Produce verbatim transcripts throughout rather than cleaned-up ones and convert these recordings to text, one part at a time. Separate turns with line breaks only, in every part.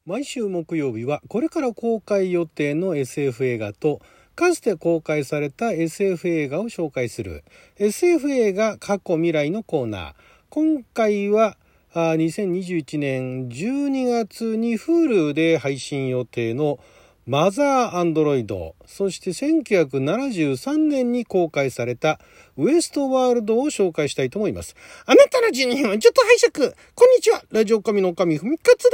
毎週木曜日はこれから公開予定の エスエフ 映画とかつて公開された エスエフ 映画を紹介する エスエフ 映画過去未来のコーナー。今回はにせんにじゅういちねんじゅうにがつに Hulu で配信予定のマザー・アンドロイド、そしてせんきゅうひゃくななじゅうさんねんに公開されたウエストワールドを紹介したいと思います。あなたのじゅうにふんはちょっと拝借。こんにちは、ラジオ神の神ふみかつです。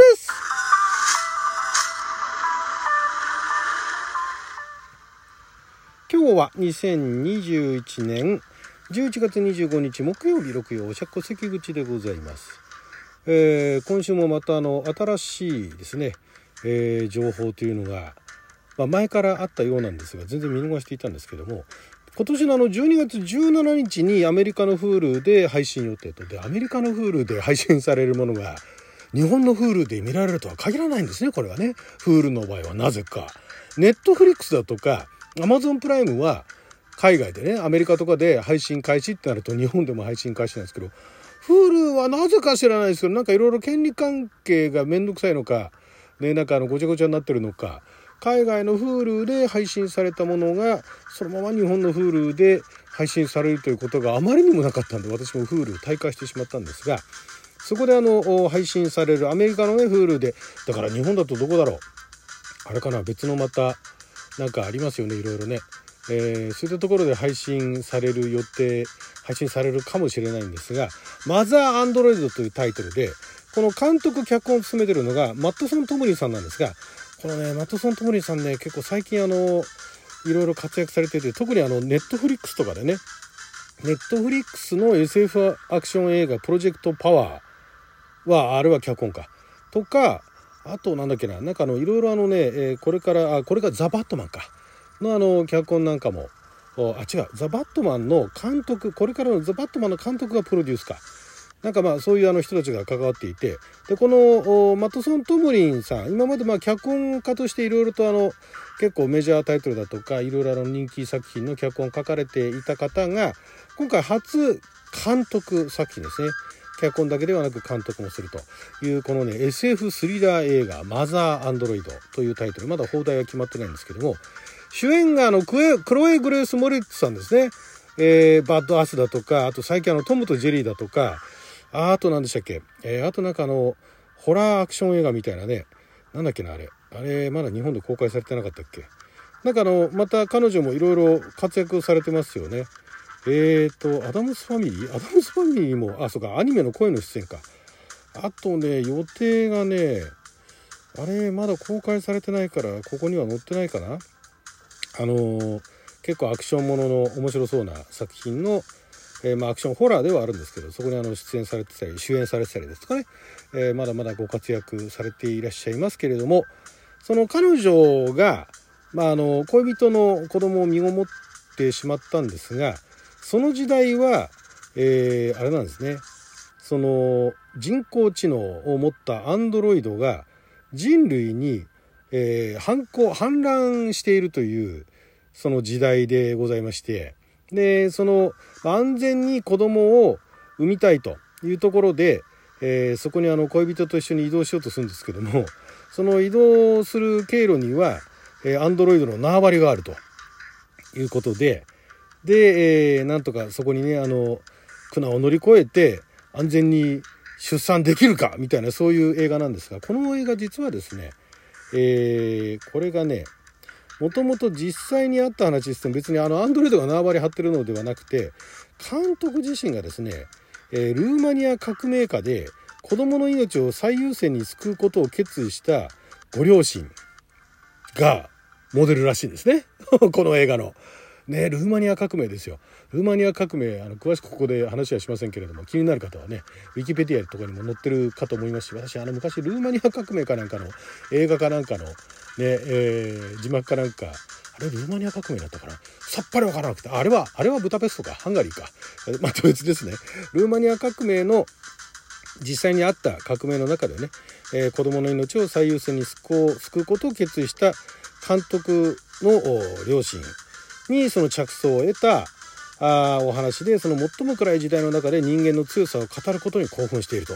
今日はにせんにじゅういちねんじゅういちがつにじゅうごにち木曜日、六曜おしゃこ関口でございます。えー、今週もまたあの新しいですね、えー、情報というのが、まあ、前からあったようなんですが全然見逃していたんですけども、今年のあのじゅうにがつじゅうしちにちにアメリカの Hulu で配信予定と、でアメリカの Hulu で配信されるものが日本の Hulu で見られるとは限らないんですね。これはね、 Hulu の場合はなぜか Netflix だとか Amazon プライムは海外でね、アメリカとかで配信開始ってなると日本でも配信開始なんですけど、 Hulu はなぜか知らないですけど、なんかいろいろ権利関係がめんどくさいのかね、なんかあのごちゃごちゃになってるのか、海外の Hulu で配信されたものがそのまま日本の Hulu で配信されるということがあまりにもなかったんで、私も Hulu 退会してしまったんですが、そこであの配信されるアメリカのね Hulu で、だから日本だとどこだろう、あれかな、別のまたなんかありますよね、いろいろね、えー、そういったところで配信される予定配信されるかもしれないんですが、マザー・アンドロイドというタイトルで、この監督脚本を務めてるのがマットソン・トムリンさんなんですが、このねマットソン・トムリンさんね、結構最近あのいろいろ活躍されてて、特にあのネットフリックスとかでね、ネットフリックスの エスエフ アクション映画プロジェクトパワーは、あれは脚本かとか、あとなんだっけな、なんかあのいろいろあのね、えー、これからあこれがザ・バットマンかのあの脚本なんかも、あ違うザ・バットマンの監督、これからのザ・バットマンの監督がプロデュースかなんかまあそういうあの人たちが関わっていて、でこのマットソン・トムリンさん、今までまあ脚本家としていろいろとあの結構メジャータイトルだとかいろいろあの人気作品の脚本を書かれていた方が、今回初監督作品ですね、脚本だけではなく監督もするというこのね エスエフ スリラー映画マザー・アンドロイドというタイトル、まだ放題は決まってないんですけども、主演があのクエクロエ・グレース・モリッツさんですね、えー、バッドアスだとか、あと最近あのトムとジェリーだとか、あと何でしたっけ、えー、あとなんかあのホラーアクション映画みたいなね、なんだっけなあれあれまだ日本で公開されてなかったっけ、なんかあのまた彼女もいろいろ活躍されてますよね。えーとアダムスファミリーアダムスファミリーも、あそうか、アニメの声の出演か。あとね予定がね、あれまだ公開されてないからここには載ってないかな。あのー、結構アクションものの面白そうな作品の、えーまあ、アクションホラーではあるんですけど、そこにあの出演されてたり主演されてたりですとかね、えー、まだまだご活躍されていらっしゃいますけれども、その彼女が、まあ、あの恋人の子供を身ごもってしまったんですが、その時代は、えー、あれなんですね、その人工知能を持ったアンドロイドが人類に、えー、反抗反乱しているというその時代でございまして、でその安全に子供を産みたいというところで、えー、そこにあの恋人と一緒に移動しようとするんですけども、その移動する経路には、えー、アンドロイドの縄張りがあるということで、で、えー、なんとかそこにねあの苦難を乗り越えて安全に出産できるかみたいな、そういう映画なんですが、この映画実はですね、えー、これがねもともと実際にあった話ですと、別にあのアンドロイドが縄張り張ってるのではなくて、監督自身がですね、えー、ルーマニア革命下で子供の命を最優先に救うことを決意したご両親がモデルらしいんですねこの映画のね、ルーマニア革命ですよ。ルーマニア革命、あの詳しくここで話はしませんけれども、気になる方はねウィキペディアとかにも載ってるかと思いますし、私あの昔ルーマニア革命かなんかの映画かなんかのね、えー、字幕かなんか、あれルーマニア革命だったかな、さっぱりわからなくて、あれはあれはブダペストかハンガリーか、また別ですね。ルーマニア革命の実際にあった革命の中でね、えー、子供の命を最優先に救う、救うことを決意した監督の両親にその着想を得たあお話で、その最も暗い時代の中で人間の強さを語ることに興奮していると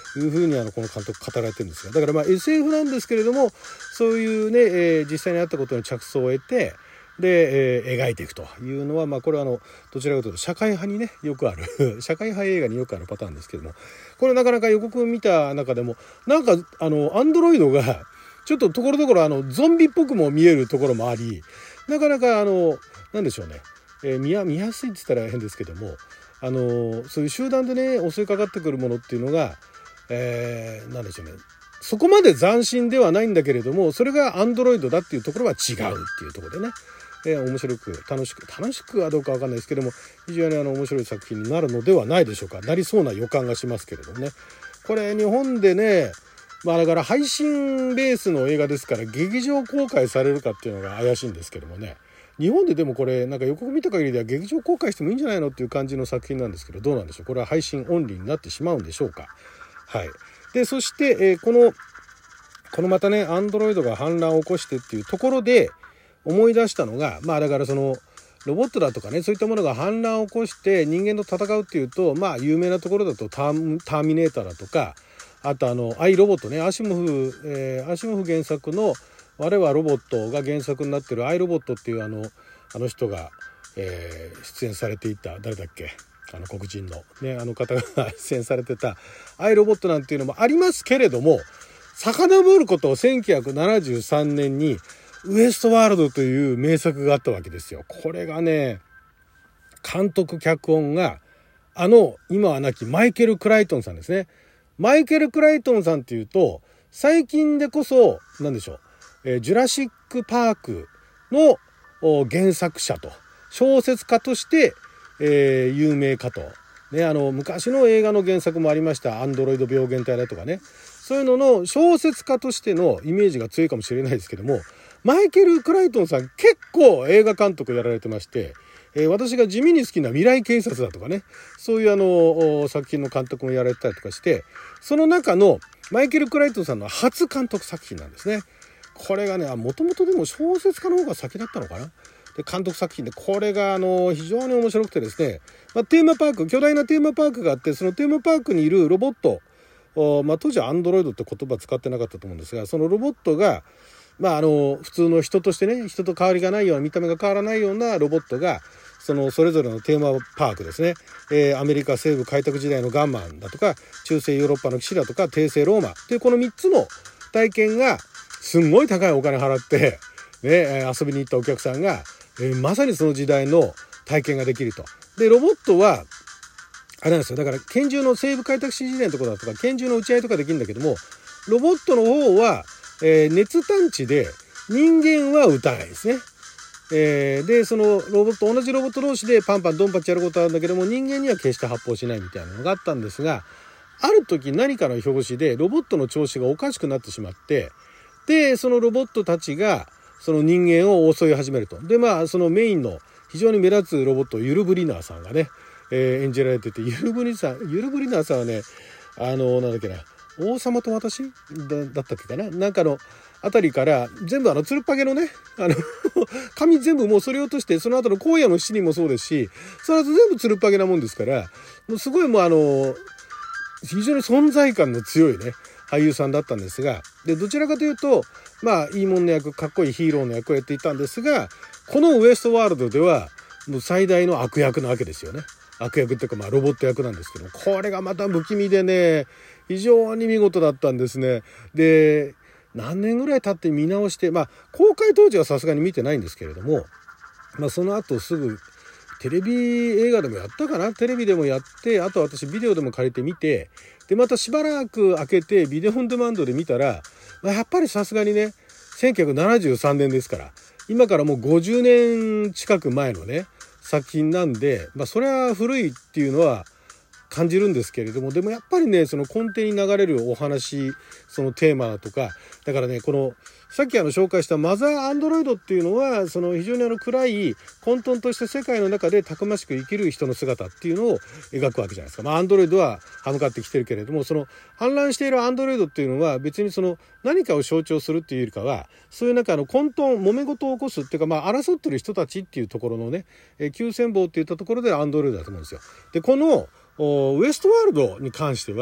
いうふうにあのこの監督語られてるんですが、だからまあ エスエフ なんですけれども、そういうね、えー、実際にあったことに着想を得て、で、えー、描いていくというのは、まあこれはあのどちらかというと社会派にねよくある社会派映画によくあるパターンですけども、これなかなか予告を見た中でもなんかあのアンドロイドがちょっとところどころあのゾンビっぽくも見えるところもあり、なかなかあのなんでしょうね、えー、見や見やすいって言ったら変ですけども、あのそういう集団でね襲いかかってくるものっていうのが、えー、なんでしょうね、そこまで斬新ではないんだけれども、それがアンドロイドだっていうところは違うっていうところでね、えー、面白く楽しく楽しくはどうか分かんないですけども、非常にあの面白い作品になるのではないでしょうか。なりそうな予感がしますけれどもね。これ日本でね、まあだから配信ベースの映画ですから劇場公開されるかっていうのが怪しいんですけどもね、日本ででもこれなんか予告見た限りでは劇場公開してもいいんじゃないのっていう感じの作品なんですけど、どうなんでしょう。これは配信オンリーになってしまうんでしょうか。はい。でそして、えー、このこのまたねアンドロイドが反乱を起こしてっていうところで思い出したのが、まあだからそのロボットだとかね、そういったものが反乱を起こして人間と戦うっていうと、まあ有名なところだとター、ターミネーターだとか、あとあのアイロボットね、アシモフ、えー、アシモフ原作の我はロボットが原作になってるアイロボットっていうあのあの人が、えー、出演されていた、誰だっけ、あの黒人のねあの方が出演されてたアイロボットなんていうのもありますけれども、遡ることをせんきゅうひゃくななじゅうさんねんにウエストワールドという名作があったわけですよ。これがね、監督脚本があの今は亡きマイケル・クライトンさんですね。マイケル・クライトンさんっていうと最近でこそ何でしょう、えー、ジュラシック・パークの原作者と小説家として、えー、有名かと、ね、あの昔の映画の原作もありましたアンドロイド病原体だとかね、そういうのの小説家としてのイメージが強いかもしれないですけども、マイケル・クライトンさん結構映画監督やられてまして、えー、私が地味に好きな未来警察だとかね、そういうあの作品の監督もやられたりとかして、その中のマイケル・クライトンさんの初監督作品なんですね。これがね、もともとでも小説家の方が先だったのかな。で監督作品で、これがあの非常に面白くてですね、まあ、テーマパーク、巨大なテーマパークがあって、そのテーマパークにいるロボット、まあ、当時はアンドロイドって言葉使ってなかったと思うんですが、そのロボットがまあ、あの普通の人としてね、人と変わりがないような、見た目が変わらないようなロボットがそのそれぞれのテーマパークですね、えー、アメリカ西部開拓時代のガンマンだとか、中世ヨーロッパの騎士だとか、帝政ローマというこのみっつの体験がすんごい高いお金払って、ね、遊びに行ったお客さんが、えー、まさにその時代の体験ができると。でロボットはあれなんですよ、だから拳銃の西部開拓時代のところだとか拳銃の撃ち合いとかできるんだけども、ロボットの方はえー、熱探知で人間は撃たないですね。えー、でそのロボット同じロボット同士でパンパンドンパチやることあるんだけども、人間には決して発砲しないみたいなのがあったんですが、ある時何かの表紙でロボットの調子がおかしくなってしまって、でそのロボットたちがその人間を襲い始めると。でまあそのメインの非常に目立つロボットユルブリナーさんがね、えー、演じられてて、ユルブリさんユルブリナーさんはね、あのなんだっけな、王様と私 だ, だったっけかな、なんかのあたりから全部あのつるっぱげのね、あの髪全部もうそれ落として、その後の荒野の七人もそうですし、その後全部つるっぱげなもんですから、もうすごいもうあの非常に存在感の強いね俳優さんだったんですが、でどちらかというとまあいいもんの役、かっこいいヒーローの役をやっていたんですが、このウエストワールドではもう最大の悪役なわけですよね。悪役っていうかまあロボット役なんですけど、これがまた不気味でね、非常に見事だったんですね。で何年ぐらい経って見直して、まあ公開当時はさすがに見てないんですけれども、まあその後すぐテレビ映画でもやったかな、テレビでもやって、あと私ビデオでも借りて見て、でまたしばらく空けてビデオオンデマンドで見たら、まあ、やっぱりさすがにねせんきゅうひゃくななじゅうさんねんですから、今からもうごじゅうねん近く前のね作品なんで、まあそれは古いっていうのは感じるんですけれども、でもやっぱりねその根底に流れるお話、そのテーマだとか、だからねこのさっきあの紹介したマザーアンドロイドっていうのは、その非常にあの暗い混沌とした世界の中でたくましく生きる人の姿っていうのを描くわけじゃないですか。まあアンドロイドは歯向かってきてるけれども、その氾濫しているアンドロイドっていうのは別にその何かを象徴するっていうよりかは、そういうなんかあの混沌揉め事を起こすっていうか、まあ争ってる人たちっていうところのね、急先鋒っていったところでアンドロイドだと思うんですよ。でこのウエストワールドに関しては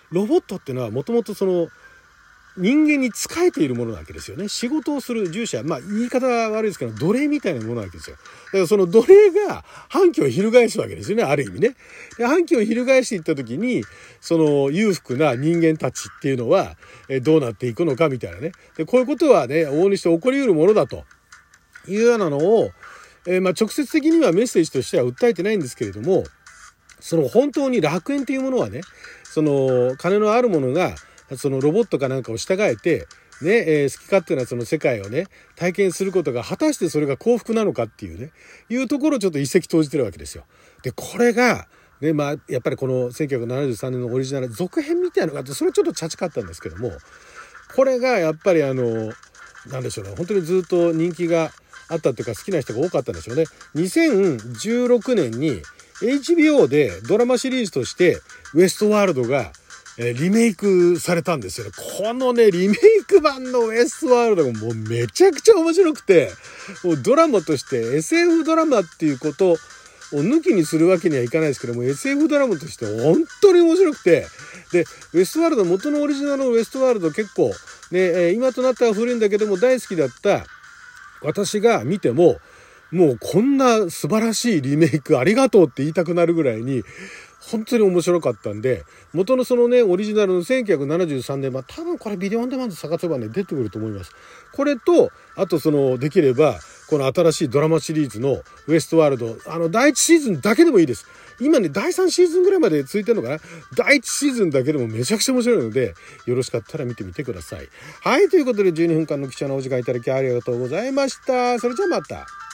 ロボットっていうのはもともとその人間に仕えているものなわけですよね。仕事をする従者、まあ言い方は悪いですけど奴隷みたいなものなわけですよ。だからその奴隷が反旗を翻すわけですよね、ある意味ね。で反旗を翻していった時にその裕福な人間たちっていうのはどうなっていくのかみたいなね。でこういうことはね往々にして起こりうるものだというようなのを、えー、まあ直接的にはメッセージとしては訴えてないんですけれども、その本当に楽園というものはね、その金のあるものがそのロボットかなんかを従えてね、えー、好き勝手なその世界をね体験することが果たしてそれが幸福なのかっていうねいうところをちょっと一石投じてるわけですよ。でこれがねまあやっぱりこのせんきゅうひゃくななじゅうさんねんのオリジナル続編みたいなのがあってそれちょっとチャチかったんですけども、これがやっぱりあのなんでしょうね、本当にずっと人気があったっていうか好きな人が多かったんでしょうね。にせんじゅうろくねんに エイチビーオー でドラマシリーズとしてウエストワールドがリメイクされたんですよね。このねリメイク版のウエストワールドがもうめちゃくちゃ面白くて、もうドラマとして エスエフ ドラマっていうことを抜きにするわけにはいかないですけども エスエフ ドラマとして本当に面白くて、でウエストワールド元のオリジナルのウエストワールド結構ね今となっては古いんだけども大好きだった私が見てももうこんな素晴らしいリメイクありがとうって言いたくなるぐらいに本当に面白かったんで、元のそのねオリジナルのせんきゅうひゃくななじゅうさんねん版多分これビデオオンデマンド探せばね出てくると思います。これとあとそのできればこの新しいドラマシリーズのウエストワールドあのだいいちシーズンだけでもいいです。今ねだいさんシーズンぐらいまで続いてるのかな。だいいちシーズンだけでもめちゃくちゃ面白いのでよろしかったら見てみてください。はい、ということでじゅうにふんかんの貴重なお時間いただきありがとうございました。それじゃあまた。